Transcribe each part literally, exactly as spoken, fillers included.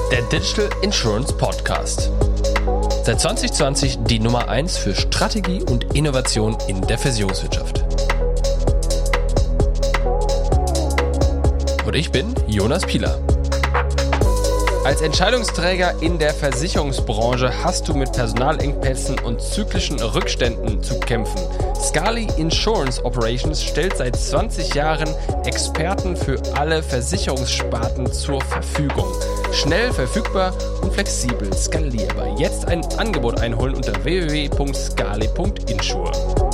Der Digital Insurance Podcast. Seit zwanzig zwanzig die Nummer eins für Strategie und Innovation in der Versicherungswirtschaft. Und ich bin Jonas Pieler. Als Entscheidungsträger in der Versicherungsbranche hast du mit Personalengpässen und zyklischen Rückständen zu kämpfen. Scali Insurance Operations stellt seit zwanzig Jahren Experten für alle Versicherungssparten zur Verfügung. Schnell, verfügbar und flexibel skalierbar. Jetzt ein Angebot einholen unter w w w punkt scali punkt insure.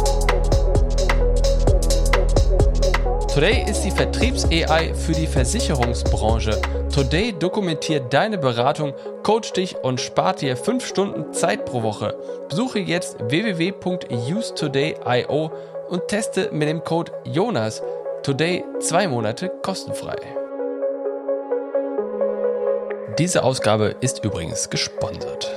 Today ist die Vertriebs-A I für die Versicherungsbranche. Today dokumentiert deine Beratung, coacht dich und spart dir fünf Stunden Zeit pro Woche. Besuche jetzt w w w punkt use today punkt i o und teste mit dem Code Jonas Today zwei Monate kostenfrei. Diese Ausgabe ist übrigens gesponsert.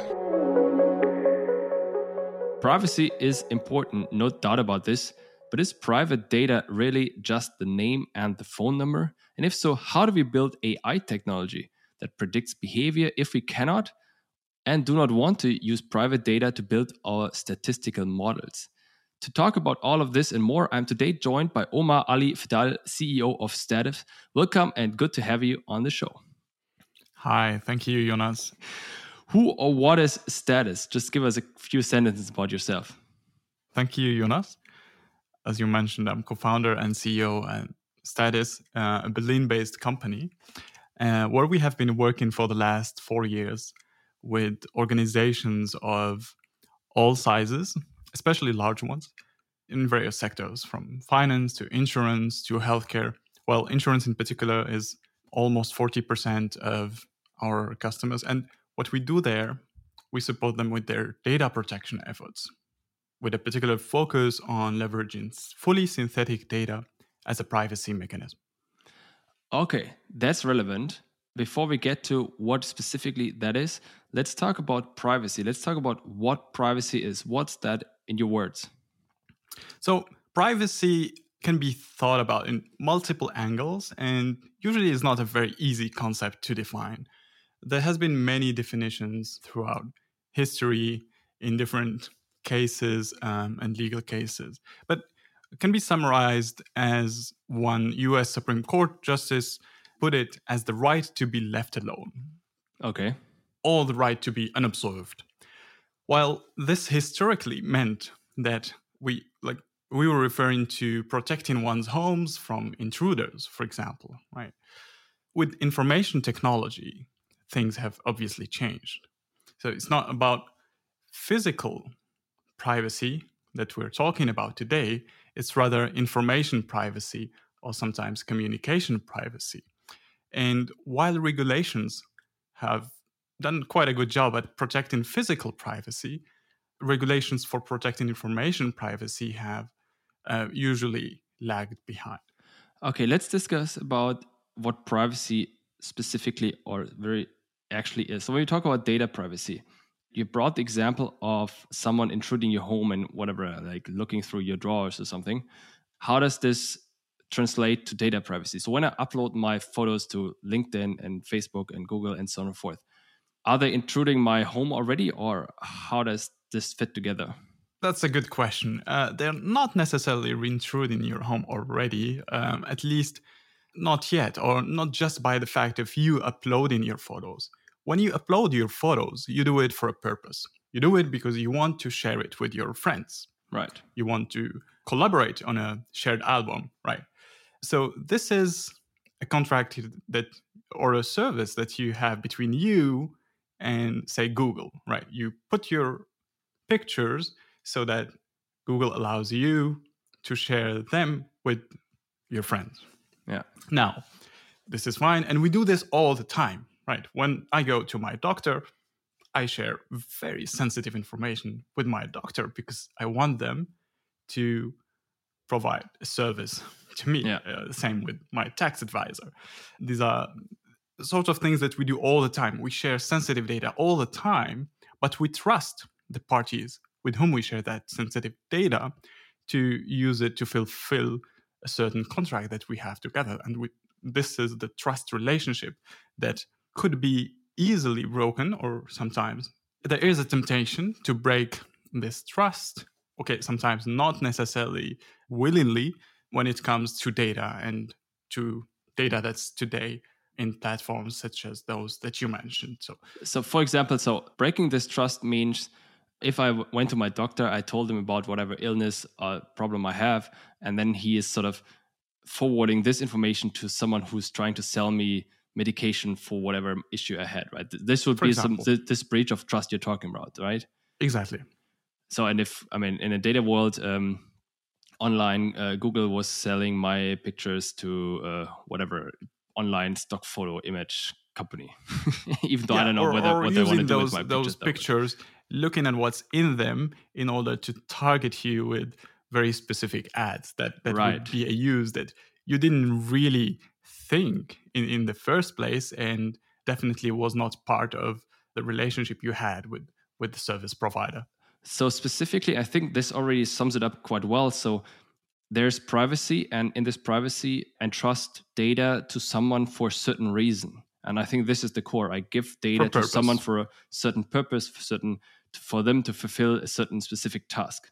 Privacy is important, no doubt about this. But is private data really just the name and the phone number? And if so, how do we build A I technology that predicts behavior if we cannot and do not want to use private data to build our statistical models? To talk about all of this and more, I'm today joined by Omar Ali Fadal, C E O of Status. Welcome and good to have you on the show. Hi, thank you, Jonas. Who or what is Status? Just give us a few sentences about yourself. Thank you, Jonas. As you mentioned, I'm co-founder and C E O at Status, uh, a Berlin-based company, uh, where we have been working for the last four years with organizations of all sizes, especially large ones, in various sectors, from finance to insurance to healthcare. Well, insurance in particular is almost forty percent of our customers. And what we do there, we support them with their data protection efforts, with a particular focus on leveraging fully synthetic data as a privacy mechanism. Okay, that's relevant. Before we get to what specifically that is, let's talk about privacy. Let's talk about what privacy is. What's that in your words? So privacy can be thought about in multiple angles, and usually is not a very easy concept to define. There has been many definitions throughout history in different cases um, and legal cases, but it can be summarized as one U S Supreme Court justice put it as the right to be left alone. Okay. Or the right to be unobserved. While this historically meant that we like we were referring to protecting one's homes from intruders, for example, right? With information technology, things have obviously changed. So it's not about physical privacy that we're talking about today. It's rather information privacy or sometimes communication privacy. And while regulations have done quite a good job at protecting physical privacy, regulations for protecting information privacy have uh, usually lagged behind. Okay, let's discuss about what privacy specifically or very actually is. So when we talk about data privacy, you brought the example of someone intruding your home and whatever, like looking through your drawers or something. How does this translate to data privacy? So when I upload my photos to LinkedIn and Facebook and Google and so on and so forth, are they intruding my home already, or how does this fit together? That's a good question. Uh, they're not necessarily intruding your home already, um, at least not yet, or not just by the fact of you uploading your photos. When you upload your photos, you do it for a purpose. You do it because you want to share it with your friends. Right. You want to collaborate on a shared album, right? So this is a contract that or a service that you have between you and, say, Google, right? You put your pictures so that Google allows you to share them with your friends. Yeah. Now, this is fine. And we do this all the time. Right. When I go to my doctor, I share very sensitive information with my doctor because I want them to provide a service to me. Yeah. Uh, same with my tax advisor. These are sort of things that we do all the time. We share sensitive data all the time, but we trust the parties with whom we share that sensitive data to use it to fulfill a certain contract that we have together. And we, this is the trust relationship that could be easily broken, or sometimes there is a temptation to break this trust. Okay, sometimes not necessarily willingly when it comes to data and to data that's today in platforms such as those that you mentioned. So, so for example, so breaking this trust means if I w- went to my doctor, I told him about whatever illness or problem I have, and then he is sort of forwarding this information to someone who's trying to sell me medication for whatever issue I had, right? This would For be example. some th- this breach of trust you're talking about, right? Exactly. So, and if, I mean, in a data world, um, online, uh, Google was selling my pictures to uh, whatever online stock photo image company, even though Yeah, I don't know or, whether or what they want to using do those with my those pictures. pictures, looking at what's in them in order to target you with very specific ads that, that Right. would be a use that you didn't really think in, in the first place, and definitely was not part of the relationship you had with, with the service provider. So specifically, I think this already sums it up quite well. So there's privacy, and in this privacy, entrust data to someone for a certain reason. And I think this is the core. I give data For to purpose. someone for a certain purpose, for certain for them to fulfill a certain specific task.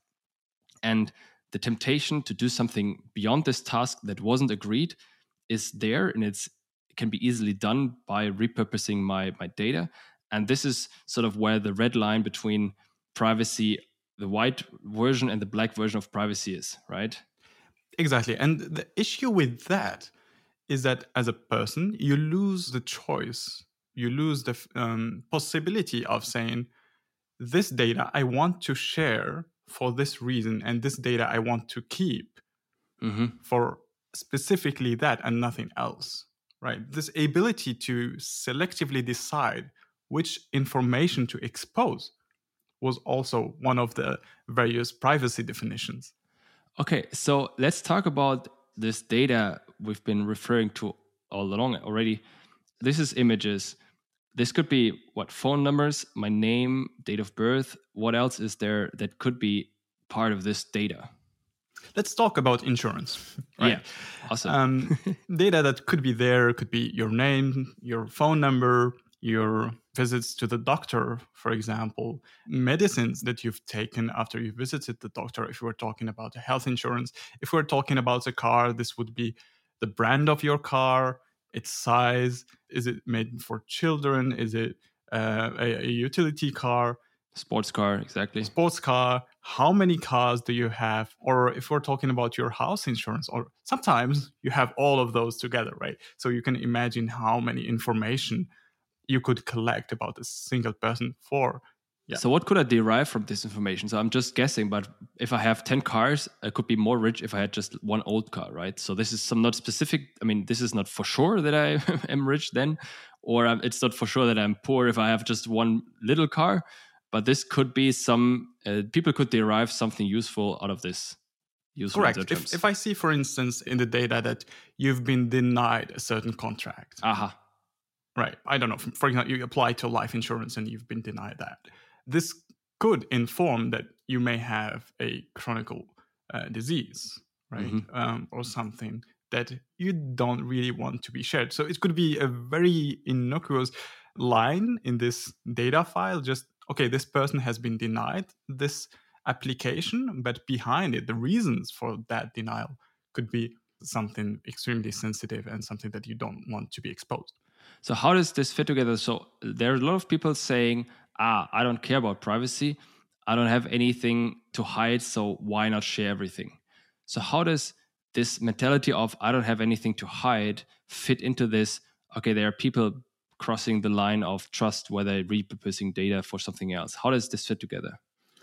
And the temptation to do something beyond this task that wasn't agreed is there, and it's it can be easily done by repurposing my my data. And this is sort of where the red line between privacy, the white version and the black version of privacy is, right? Exactly. And the issue with that is that as a person, you lose the choice. You lose the um, possibility of saying, this data I want to share for this reason, and this data I want to keep mm-hmm. for specifically that and nothing else, right? This ability to selectively decide which information to expose was also one of the various privacy definitions. Okay, so let's talk about this data we've been referring to all along already. This is images. This could be what, phone numbers, my name, date of birth. What else is there that could be part of this data? Let's talk about insurance. Right? Yeah, awesome. Um, data that could be there could be your name, your phone number, your visits to the doctor, for example, medicines that you've taken after you visited the doctor. If we're talking about health insurance, if we're talking about a car, this would be the brand of your car, its size. Is it made for children? Is it uh, a, a utility car? Sports car, exactly. Sports car. How many cars do you have? Or if we're talking about your house insurance, or sometimes you have all of those together, right? So you can imagine how many information you could collect about a single person for. Yeah. So what could I derive from this information? So I'm just guessing, but if I have ten cars, I could be more rich if I had just one old car, right? So this is some not specific. I mean, this is not for sure that I am rich then, or it's not for sure that I'm poor if I have just one little car. But this could be some, uh, people could derive something useful out of this. Correct. If, if I see, for instance, in the data that you've been denied a certain contract. Aha. Right. I don't know. For example, you apply to life insurance and you've been denied that. This could inform that you may have a chronic uh, disease, right? Mm-hmm. Um, or something that you don't really want to be shared. So it could be a very innocuous line in this data file. Just, okay, this person has been denied this application, but behind it, the reasons for that denial could be something extremely sensitive and something that you don't want to be exposed. So how does this fit together? So there are a lot of people saying, ah, I don't care about privacy. I don't have anything to hide, so why not share everything? So how does this mentality of I don't have anything to hide fit into this? Okay, there are people crossing the line of trust where they're repurposing data for something else. How does this fit together?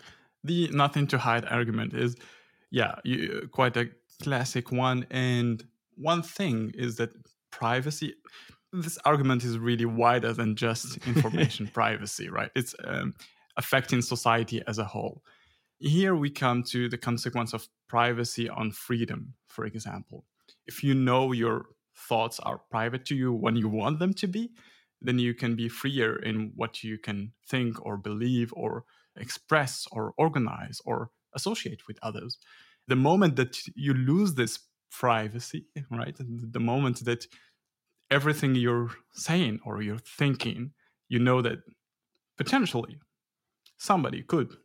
The nothing to hide argument is, yeah, you, quite a classic one. And one thing is that privacy, this argument is really wider than just information privacy, right? It's um, affecting society as a whole. Here we come to the consequence of privacy on freedom, for example. If you know your thoughts are private to you when you want them to be, then you can be freer in what you can think or believe or express or organize or associate with others. The moment that you lose this privacy, right? The moment that everything you're saying or you're thinking you know that potentially somebody could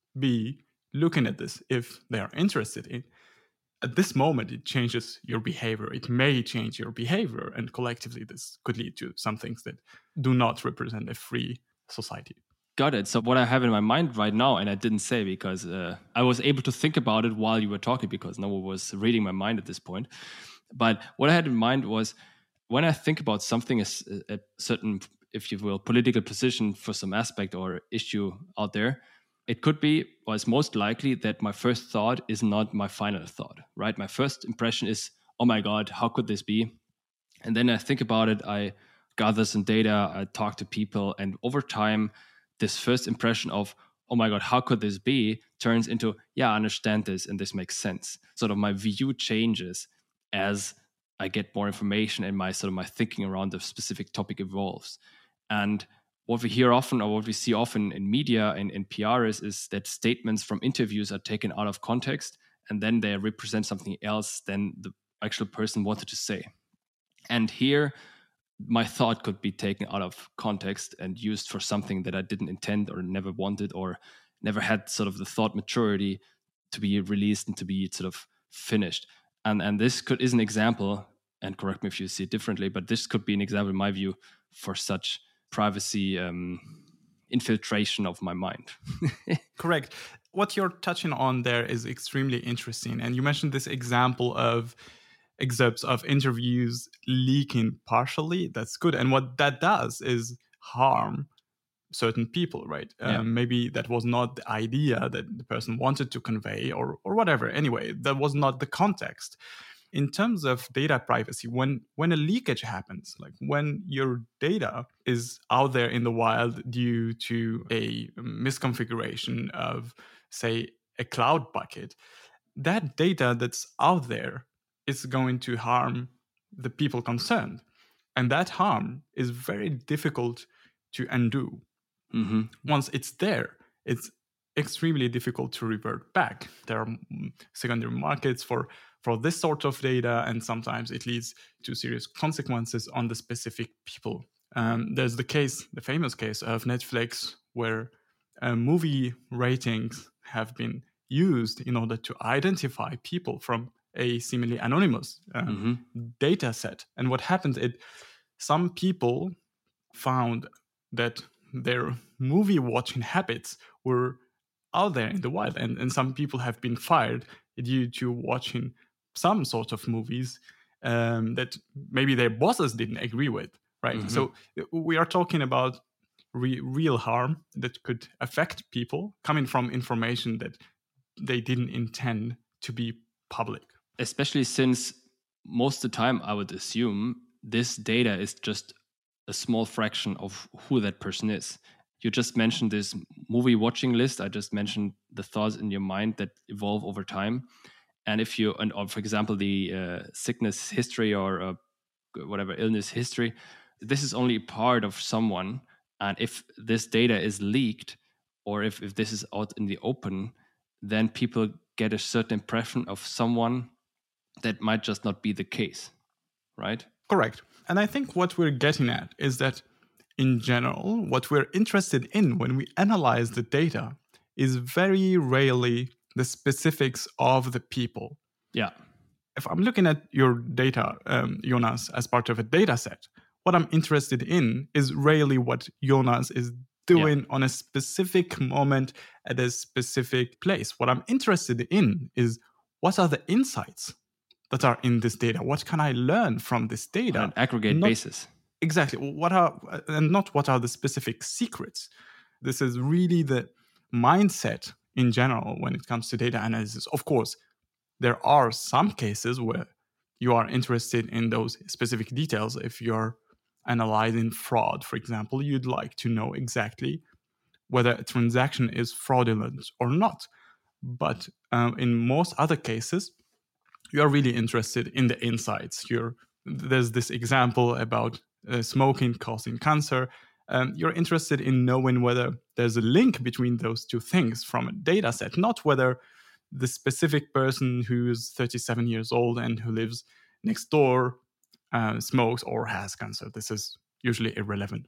be looking at this if they are interested in. At this moment, it changes your behavior. It may change your behavior, and collectively, this could lead to some things that do not represent a free society. Got it. So what I have in my mind right now, and I didn't say because uh, I was able to think about it while you were talking, because no one was reading my mind at this point. But what I had in mind was, when I think about something, as a certain, if you will, political position for some aspect or issue out there, it could be, or it's most likely, that my first thought is not my final thought, right? My first impression is, oh my God, how could this be? And then I think about it, I gather some data, I talk to people, and over time, this first impression of, oh my God, how could this be, turns into, yeah, I understand this and this makes sense. Sort of my view changes as I get more information and my sort of my thinking around the specific topic evolves. And what we hear often, or what we see often in media and in P R is, is that statements from interviews are taken out of context and then they represent something else than the actual person wanted to say. And here, my thought could be taken out of context and used for something that I didn't intend or never wanted or never had sort of the thought maturity to be released and to be sort of finished. And and this could is an example, and correct me if you see it differently, but this could be an example, in my view, for such privacy um, infiltration of my mind. Correct. What you're touching on there is extremely interesting. And you mentioned this example of excerpts of interviews leaking partially. That's good. And what that does is harm certain people, right? Yeah. Um, maybe that was not the idea that the person wanted to convey, or or whatever. Anyway, that was not the context. In terms of data privacy, when when a leakage happens, like when your data is out there in the wild due to a misconfiguration of, say, a cloud bucket, that data that's out there is going to harm the people concerned. And that harm is very difficult to undo. Mm-hmm. Once it's there, it's extremely difficult to revert back. There are secondary markets for, for this sort of data, and sometimes it leads to serious consequences on the specific people. Um, there's the case, the famous case of Netflix, where uh, movie ratings have been used in order to identify people from a seemingly anonymous um, mm-hmm. data set. And what happened, it some people found that their movie watching habits were out there in the wild, and, and some people have been fired due to watching some sort of movies um, that maybe their bosses didn't agree with, right? Mm-hmm. So we are talking about re- real harm that could affect people coming from information that they didn't intend to be public. Especially since most of the time, I would assume this data is just a small fraction of who that person is. You just mentioned this movie watching list. I just mentioned the thoughts in your mind that evolve over time. And if you, and or for example, the uh, sickness history or uh, whatever illness history, this is only part of someone. And if this data is leaked, or if, if this is out in the open, then people get a certain impression of someone that might just not be the case, right? Correct. And I think what we're getting at is that in general, what we're interested in when we analyze the data is very rarely the specifics of the people. Yeah. If I'm looking at your data, um, Jonas, as part of a data set, what I'm interested in is rarely what Jonas is doing yeah. on a specific moment at a specific place. What I'm interested in is what are the insights that are in this data? What can I learn from this data? On an aggregate not, basis. Exactly. What are, and not what are the specific secrets. This is really the mindset in general when it comes to data analysis. Of course, there are some cases where you are interested in those specific details. If you're analyzing fraud, for example, you'd like to know exactly whether a transaction is fraudulent or not. But um, in most other cases, you are really interested in the insights. You're, there's this example about uh, smoking causing cancer. Um, you're interested in knowing whether there's a link between those two things from a data set, not whether the specific person who is thirty-seven years old and who lives next door uh, smokes or has cancer. This is usually irrelevant.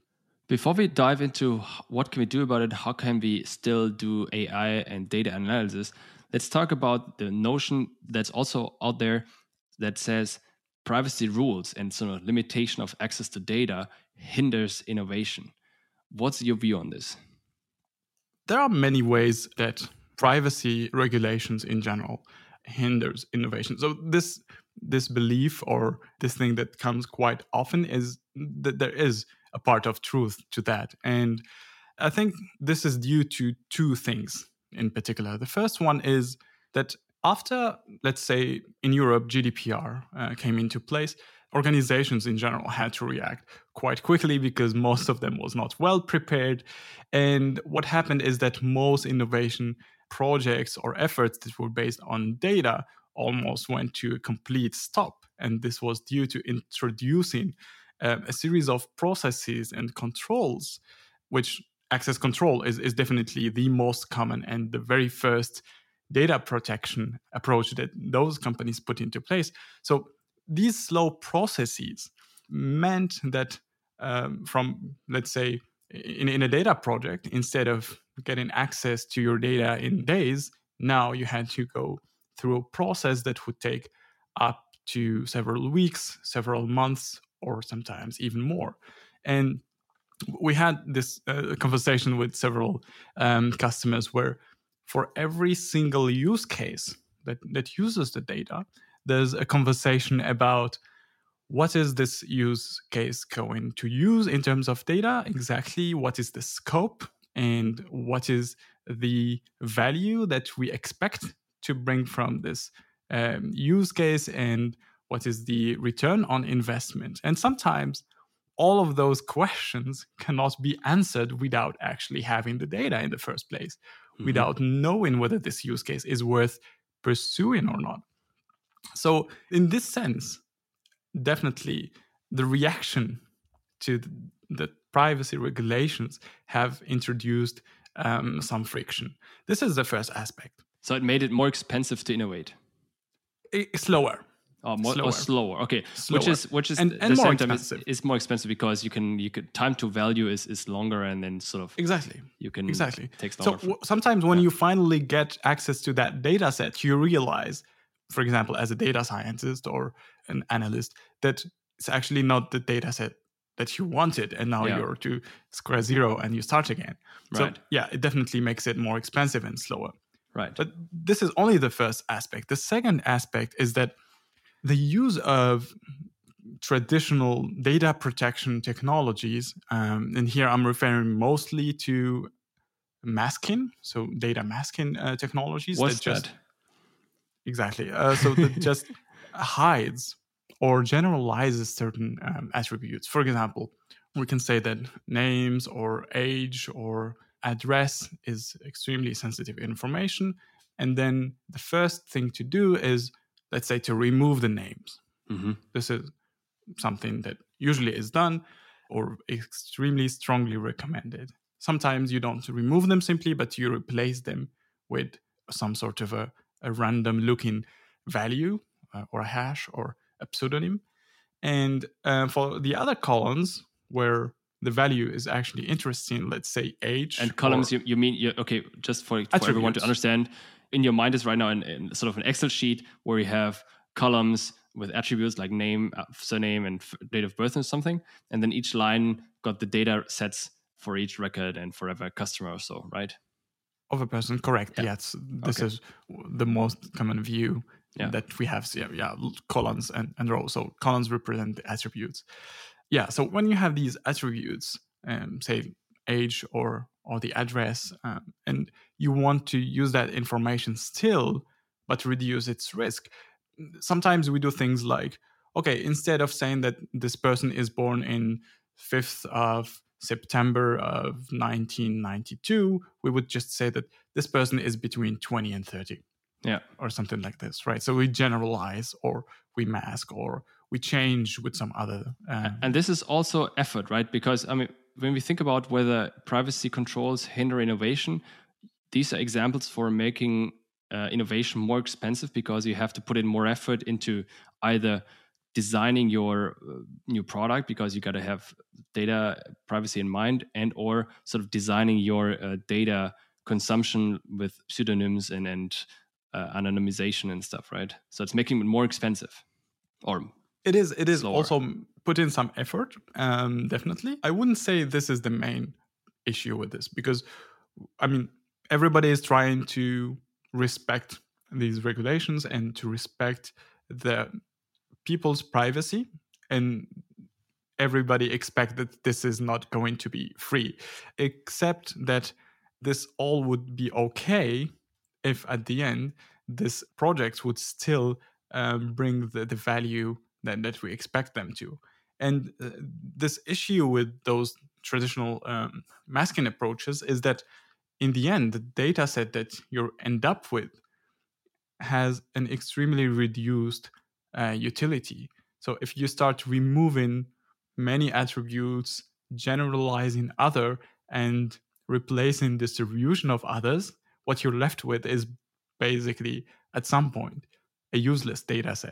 Before we dive into what can we do about it, how can we still do A I and data analysis, let's talk about the notion that's also out there that says privacy rules and sort of limitation of access to data hinders innovation. What's your view on this? There are many ways that privacy regulations in general hinders innovation. So this this belief or this thing that comes quite often is that there is a part of truth to that. And I think this is due to two things in particular. The first one is that after, let's say, in Europe, G D P R uh, came into place, organizations in general had to react quite quickly because most of them was not well prepared. And what happened is that most innovation projects or efforts that were based on data almost went to a complete stop. And this was due to introducing uh, a series of processes and controls, which access control is, is definitely the most common and the very first data protection approach that those companies put into place. So these slow processes meant that um, from, let's say, in, in a data project, instead of getting access to your data in days, now you had to go through a process that would take up to several weeks, several months, or sometimes even more. And we had this uh, conversation with several um, customers where for every single use case that, that uses the data, there's a conversation about what is this use case going to use in terms of data, exactly what is the scope, and what is the value that we expect to bring from this um, use case, and what is the return on investment. And sometimes all of those questions cannot be answered without actually having the data in the first place, mm-hmm. without knowing whether this use case is worth pursuing or not. So in this sense, definitely the reaction to the privacy regulations have introduced um, some friction. This is the first aspect. So it made it more expensive to innovate. It, slower. Oh, more slower. Or slower. Okay, slower. which is which is and, and the more same time expensive. Is, is more expensive because you can you could time to value is, is longer, and then sort of exactly you can exactly takes so longer. w- sometimes when yeah. you finally get access to that data set, you realize, for example, as a data scientist or an analyst, that it's actually not the data set that you wanted, and now yeah. you're to square zero and you start again. Right. So yeah, it definitely makes it more expensive and slower. Right. But this is only the first aspect. The second aspect is that the use of traditional data protection technologies, um, and here I'm referring mostly to masking, so data masking uh, technologies. What's that just, that? Exactly. Uh, so that just hides or generalizes certain um, attributes. For example, we can say that names or age or address is extremely sensitive information. And then the first thing to do is, let's say, to remove the names. Mm-hmm. This is something that usually is done or extremely strongly recommended. Sometimes you don't remove them simply, but you replace them with some sort of a, a random looking value uh, or a hash or a pseudonym. And uh, for the other columns where the value is actually interesting, let's say age. And columns, you, you mean, you, okay, just for, for everyone to understand, in your mind is right now in, in sort of an Excel sheet where you have columns with attributes like name, surname, and f- date of birth and something. And then each line got the data sets for each record and for every customer or so, right? Of a person, correct. Yeah. Yes, this okay. is the most common view yeah. that we have. Yeah, yeah, columns and, and rows. So columns represent the attributes. Yeah, so when you have these attributes, um, say age or or the address, um, and you want to use that information still, but reduce its risk, sometimes we do things like, okay, instead of saying that this person is born in fifth of September of nineteen ninety-two, we would just say that this person is between twenty and thirty. Yeah. Or something like this, right? So we generalize or we mask or we change with some other. Um, and this is also effort, right? Because, I mean, when we think about whether privacy controls hinder innovation, these are examples for making uh, innovation more expensive because you have to put in more effort into either designing your uh, new product because you got to have data privacy in mind, and or sort of designing your uh, data consumption with pseudonyms and, and uh, anonymization and stuff, right? So it's making it more expensive, or it is. It is slower. Also put in some effort, um, definitely. I wouldn't say this is the main issue with this because, I mean, everybody is trying to respect these regulations and to respect the people's privacy, and everybody expects that this is not going to be free, except that this all would be okay if at the end this project would still um, bring the, the value that, that we expect them to. And uh, this issue with those traditional um, masking approaches is that in the end, the data set that you end up with has an extremely reduced uh, utility. So if you start removing many attributes, generalizing other, and replacing distribution of others, what you're left with is basically, at some point, a useless data set.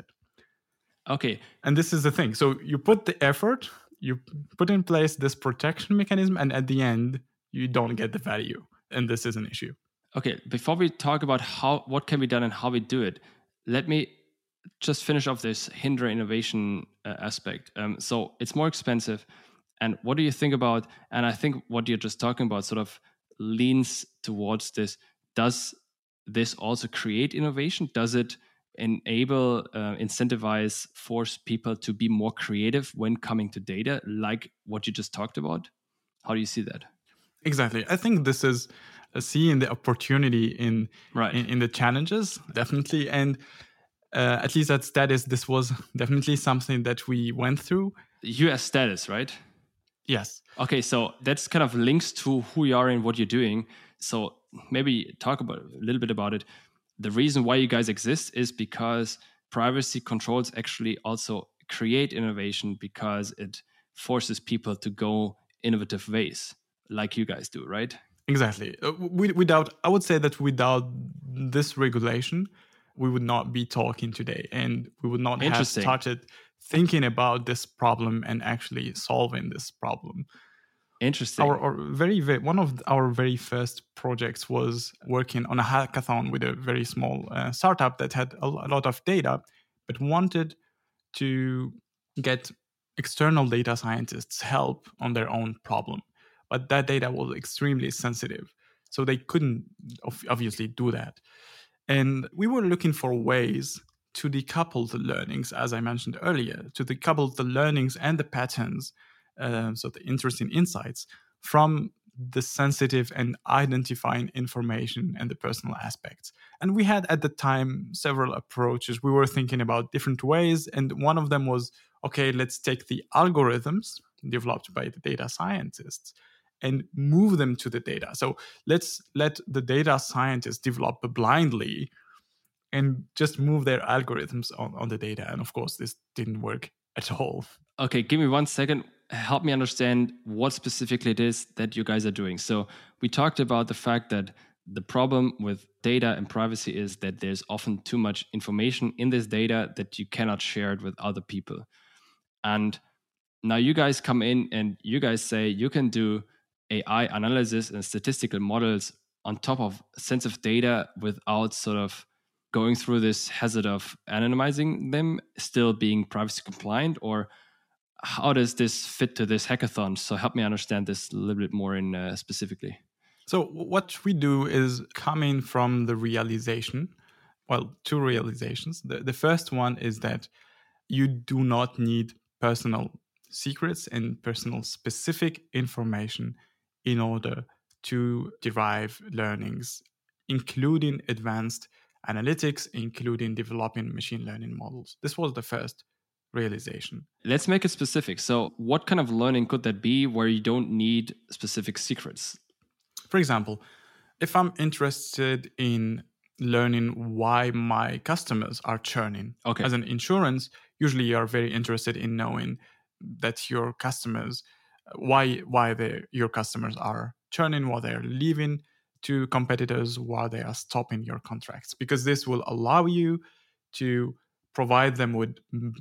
Okay. And this is the thing. So you put the effort, you put in place this protection mechanism, and at the end, you don't get the value. And this is an issue. Okay, before we talk about how what can be done and how we do it, let me just finish off this hinder innovation uh, aspect. Um, so it's more expensive. And what do you think about, and I think what you're just talking about sort of leans towards this, does this also create innovation? Does it enable, uh, incentivize, force people to be more creative when coming to data, like what you just talked about? How do you see that? Exactly. I think this is uh, seeing the opportunity in, right. in in the challenges, definitely. And uh, at least at Status, this was definitely something that we went through. You as Status, right? Yes. Okay, so that's kind of links to who you are and what you're doing. So maybe talk about a little bit about it. The reason why you guys exist is because privacy controls actually also create innovation because it forces people to go innovative ways, like you guys do, right? Exactly. Uh, we, without, I would say that without this regulation, we would not be talking today, and we would not have started thinking about this problem and actually solving this problem. Interesting. Our, our very, very one of our very first projects was working on a hackathon with a very small uh, startup that had a, a lot of data, but wanted to get external data scientists help on their own problem. But that data was extremely sensitive, so they couldn't obviously do that. And we were looking for ways to decouple the learnings, as I mentioned earlier, to decouple the learnings and the patterns, uh, so the interesting insights, from the sensitive and identifying information and the personal aspects. And we had at the time several approaches. We were thinking about different ways, and one of them was, okay, let's take the algorithms developed by the data scientists and move them to the data. So let's let the data scientists develop blindly and just move their algorithms on, on the data. And of course, this didn't work at all. Okay, give me one second. Help me understand what specifically it is that you guys are doing. So we talked about the fact that the problem with data and privacy is that there's often too much information in this data that you cannot share it with other people. And now you guys come in and you guys say you can do A I analysis and statistical models on top of sensitive data without sort of going through this hazard of anonymizing them, still being privacy compliant? Or how does this fit to this hackathon? So help me understand this a little bit more in uh, specifically. So what we do is coming from the realization, well, two realizations. The, the first one is that you do not need personal secrets and personal specific information in order to derive learnings, including advanced analytics, including developing machine learning models. This was the first realization. Let's make it specific. So what kind of learning could that be where you don't need specific secrets? For example, if I'm interested in learning why my customers are churning, okay. As an insurance, usually you are very interested in knowing that your customers, why why they, your customers are churning, why they're leaving to competitors, why they are stopping your contracts, because this will allow you to provide them with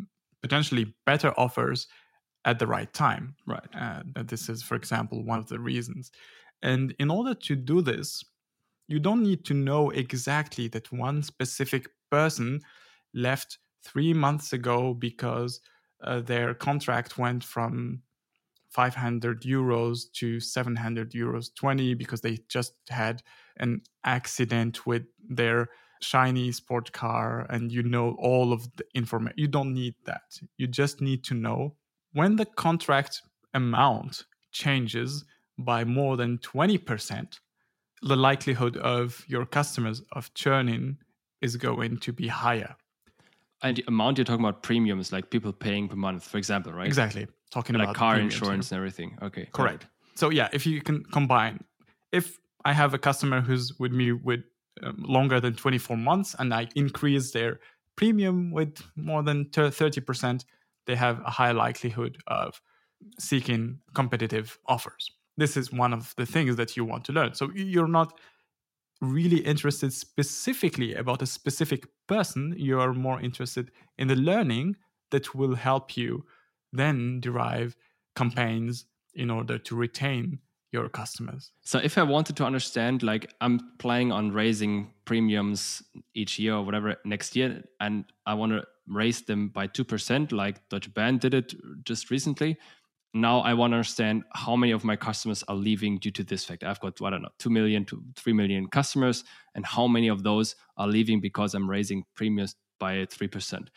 potentially better offers at the right time. Right. Uh, this is, for example, one of the reasons. And in order to do this, you don't need to know exactly that one specific person left three months ago because uh, their contract went from five hundred euros to seven hundred euros twenty because they just had an accident with their shiny sport car, and you know all of the information. You don't need that. You just need to know when the contract amount changes by more than twenty percent, the likelihood of your customers of churning is going to be higher. And the amount you're talking about premiums, like people paying per month, for example, right? Exactly. Talking like about car premiums insurance here. and everything. Okay. Correct. Right. So yeah, if you can combine, if I have a customer who's with me with um, longer than twenty-four months and I increase their premium with more than thirty percent, they have a high likelihood of seeking competitive offers. This is one of the things that you want to learn. So you're not really interested specifically about a specific person. You are more interested in the learning that will help you then derive campaigns in order to retain your customers. So if I wanted to understand, like I'm planning on raising premiums each year or whatever next year, and I want to raise them by two percent, like Deutsche Bahn did it just recently. Now I want to understand how many of my customers are leaving due to this fact. I've got, I don't know, two million to three million customers, and how many of those are leaving because I'm raising premiums by three percent.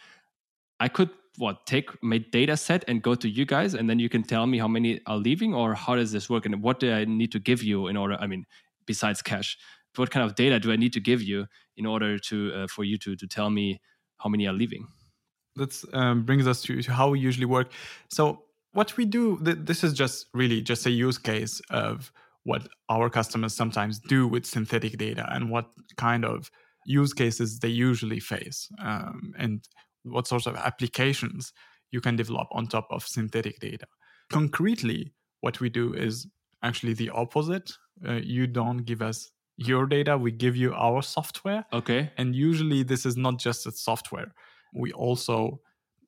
I could, what, take my data set and go to you guys, and then you can tell me how many are leaving, or how does this work? And what do I need to give you in order, I mean, besides cash, what kind of data do I need to give you in order to uh, for you to, to tell me how many are leaving? That um, brings us to, to how we usually work. So what we do, th- this is just really just a use case of what our customers sometimes do with synthetic data and what kind of use cases they usually face, um, and what sorts of applications you can develop on top of synthetic data. Concretely, what we do is actually the opposite. Uh, you don't give us your data, we give you our software. Okay. And usually this is not just a software. We also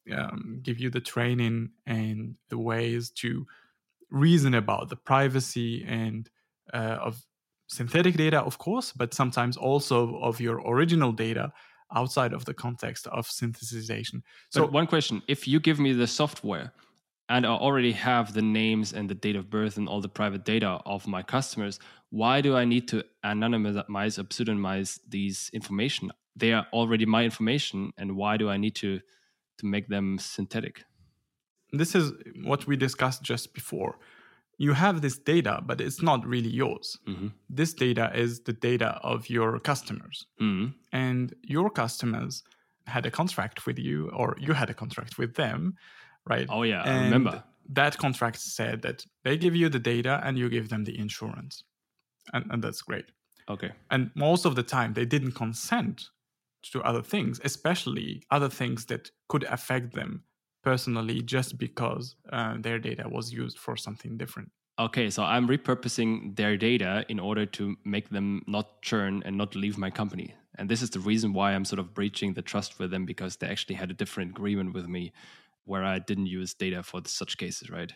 um, give you the training and the ways to reason about the privacy and uh, of synthetic data, of course, but sometimes also of your original data outside of the context of synthesization. So but one question, if you give me the software and I already have the names and the date of birth and all the private data of my customers, why do I need to anonymize or pseudonymize these information? They are already my information, and why do I need to, to make them synthetic? This is what we discussed just before. You have this data, but it's not really yours. Mm-hmm. This data is the data of your customers. Mm-hmm. And your customers had a contract with you, or you had a contract with them, right? Oh, yeah, and I remember. That contract said that they give you the data and you give them the insurance. And, and that's great. Okay. And most of the time, they didn't consent to other things, especially other things that could affect them personally, just because uh, their data was used for something different. Okay, so I'm repurposing their data in order to make them not churn and not leave my company. And this is the reason why I'm sort of breaching the trust with them, because they actually had a different agreement with me where I didn't use data for such cases, right?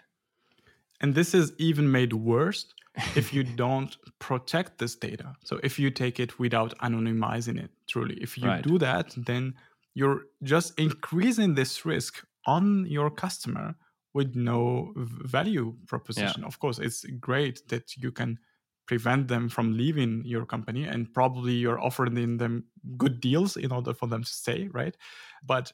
And this is even made worse if you don't protect this data. So if you take it without anonymizing it, truly, if you right. do that, then you're just increasing this risk on your customer with no value proposition. Yeah. Of course, it's great that you can prevent them from leaving your company, and probably you're offering them good deals in order for them to stay, right? But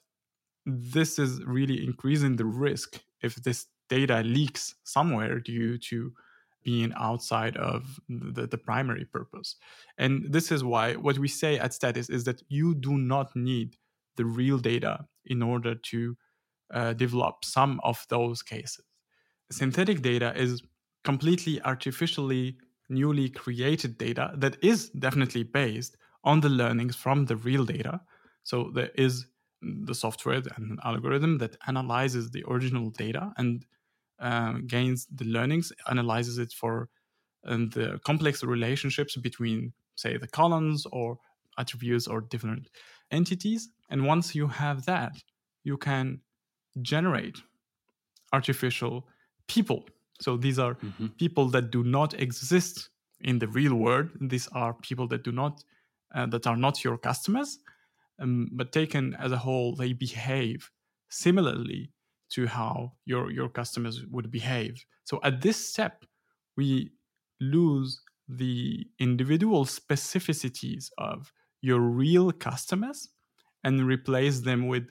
this is really increasing the risk if this data leaks somewhere due to being outside of the, the primary purpose. And this is why what we say at Status is that you do not need the real data in order to uh, develop some of those cases. Synthetic data is completely artificially newly created data that is definitely based on the learnings from the real data. So there is the software and an algorithm that analyzes the original data and uh, gains the learnings, analyzes it for um, the complex relationships between, say, the columns or attributes or different entities. And once you have that, you can generate artificial people. So these are mm-hmm. people that do not exist in the real world. These are people that do not uh, that are not your customers, um, but taken as a whole, they behave similarly to how your your customers would behave. So at this step, we lose the individual specificities of your real customers and replace them with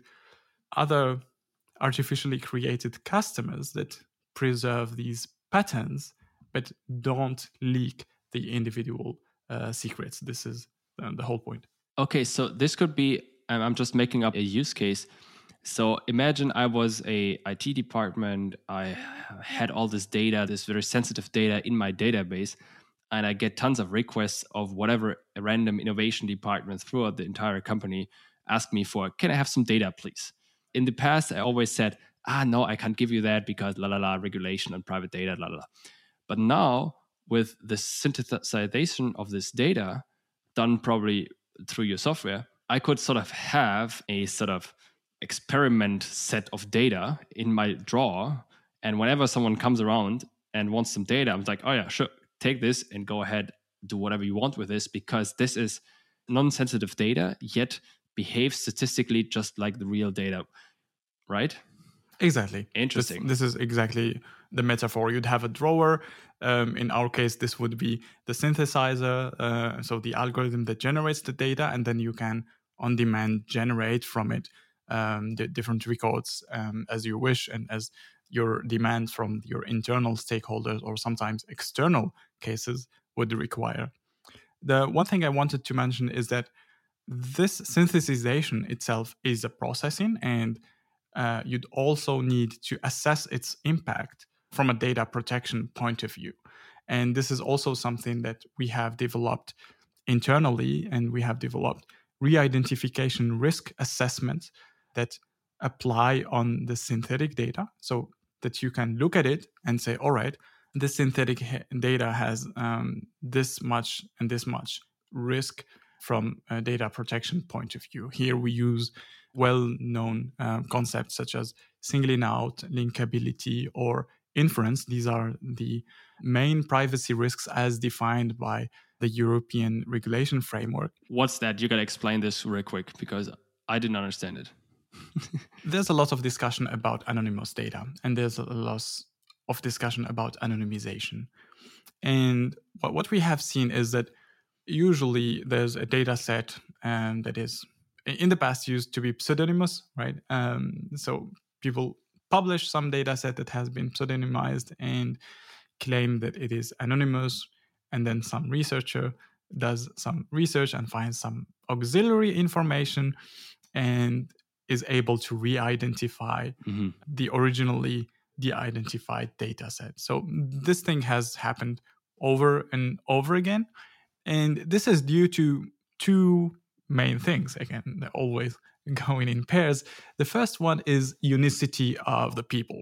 other artificially created customers that preserve these patterns but don't leak the individual uh, secrets. This is uh, the whole point. Okay, so this could be, I'm just making up a use case. So imagine I was a I T department, I had all this data, this very sensitive data in my database, and I get tons of requests of whatever random innovation department throughout the entire company ask me for, can I have some data, please? In the past, I always said, ah, no, I can't give you that because la la la, regulation on private data, la la la. But now, with the synthesization of this data done probably through your software, I could sort of have a sort of experiment set of data in my drawer. And whenever someone comes around and wants some data, I'm like, oh yeah, sure, take this and go ahead, do whatever you want with this, because this is non-sensitive data, yet behaves statistically just like the real data, right? Exactly. Interesting. This, this is exactly the metaphor. You'd have a drawer. Um, in our case, this would be the synthesizer, uh, so the algorithm that generates the data, and then you can on demand generate from it um, the different records um, as you wish and as your demand from your internal stakeholders or sometimes external cases would require. The one thing I wanted to mention is that this synthesization itself is a processing, and uh, you'd also need to assess its impact from a data protection point of view. And this is also something that we have developed internally, and we have developed re-identification risk assessments that apply on the synthetic data, so that you can look at it and say, all right, this synthetic data has um, this much and this much risk from a data protection point of view. Here we use well-known uh, concepts such as singling out, linkability, or inference. These are the main privacy risks as defined by the European regulation framework. What's that? You got to explain this real quick because I didn't understand it. There's a lot of discussion about anonymous data, and there's a lot of discussion about anonymization. And what we have seen is that usually there's a data set um, that is in the past used to be pseudonymous, right? Um, so people publish some data set that has been pseudonymized and claim that it is anonymous. And then some researcher does some research and finds some auxiliary information and is able to re-identify mm-hmm. the originally de-identified data set. So this thing has happened over and over again. And this is due to two main things. Again, they're always going in pairs. The first one is unicity of the people.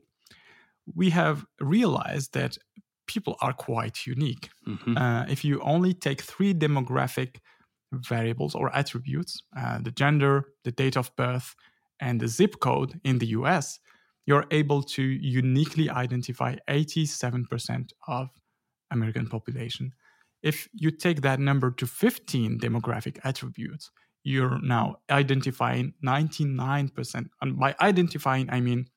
We have realized that people are quite unique. Mm-hmm. Uh, if you only take three demographic variables or attributes, uh, the gender, the date of birth, and the zip code in the U S, you're able to uniquely identify eighty-seven percent of American population. If you take that number to fifteen demographic attributes, you're now identifying ninety-nine percent. And by identifying, I mean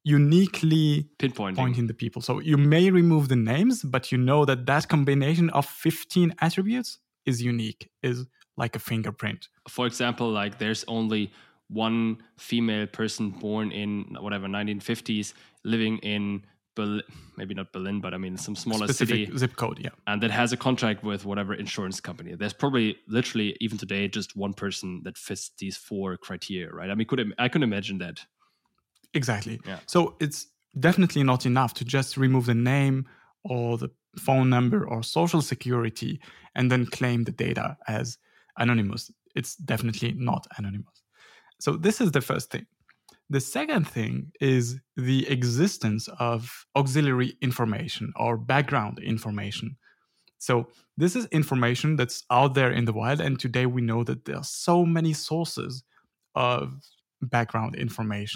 uniquely pinpointing pointing the people. So you may remove the names, but you know that that combination of fifteen attributes is unique, is like a fingerprint. For example, like there's only one female person born in whatever nineteen fifties living in Berlin, maybe not Berlin, but I mean some smaller specific city, zip code, yeah, and that has a contract with whatever insurance company. There's probably literally even today just one person that fits these four criteria, right? I mean, could I could imagine that. Exactly. Yeah. So it's definitely not enough to just remove the name or the phone number or social security and then claim the data as anonymous. It's definitely not anonymous. So this is the first thing. The second thing is the existence of auxiliary information or background information. So this is information that's out there in the wild, and today we know that there are so many sources of background information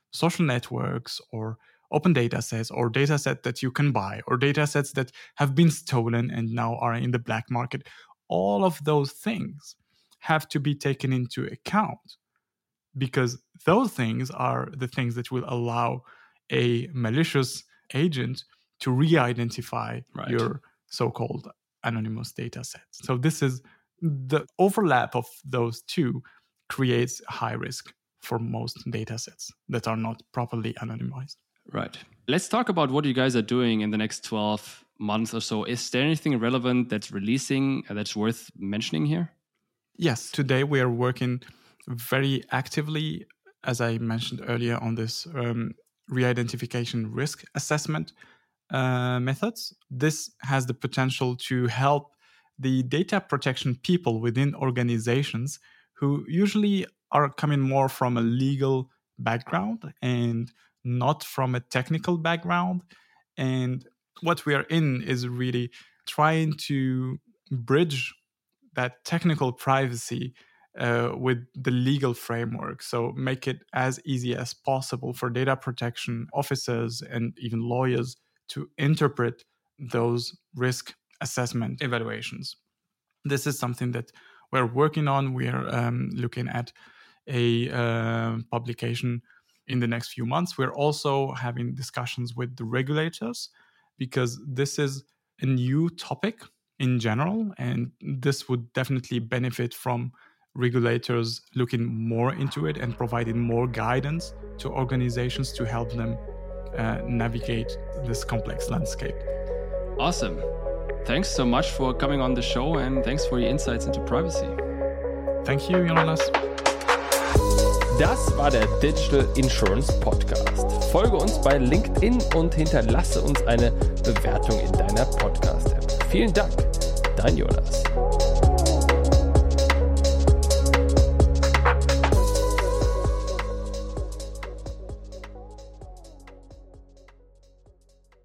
social networks or open data sets or data sets that you can buy or data sets that have been stolen and now are in the black market. All of those things have to be taken into account because those things are the things that will allow a malicious agent to re-identify Right. your so-called anonymous data sets. So this is the overlap of those two creates high risk for most data sets that are not properly anonymized. Right. Let's talk about what you guys are doing in the next twelve months or so. Is there anything relevant that's releasing uh, that's worth mentioning here? Yes, today we are working very actively, as I mentioned earlier, on this um, re-identification risk assessment uh, methods. This has the potential to help the data protection people within organizations who usually are coming more from a legal background and not from a technical background. And what we are in is really trying to bridge that technical privacy uh, with the legal framework. So make it as easy as possible for data protection officers and even lawyers to interpret those risk assessment evaluations. This is something that we're working on. We are um, looking at a uh, publication in the next few months. We're also having discussions with the regulators because this is a new topic in general, and this would definitely benefit from regulators looking more into it and providing more guidance to organizations to help them uh, navigate this complex landscape. Awesome. Thanks so much for coming on the show and thanks for your insights into privacy. Thank you, Jonas. Das war der Digital Insurance Podcast. Folge uns bei LinkedIn und hinterlasse uns eine Bewertung in deiner Podcast-App. Vielen Dank, dein Jonas.